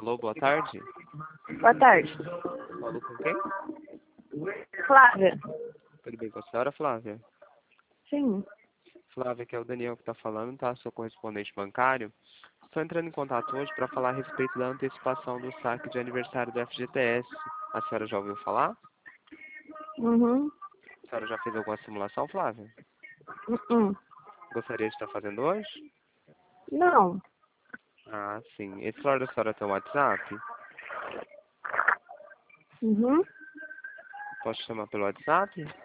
Alô, boa tarde. Boa tarde. Falou com quem? Flávia. Tudo bem com a senhora, Flávia? Sim. Flávia, que é o Daniel que está falando, tá? Sou correspondente bancário. Estou entrando em contato hoje para falar a respeito da antecipação do saque de aniversário do FGTS. A senhora já ouviu falar? Uhum. A senhora já fez alguma simulação, Flávia? Uhum. Gostaria de estar fazendo hoje? Não. Ah, sim. Esse celular da senhora tem um WhatsApp? Uhum. Posso chamar pelo WhatsApp?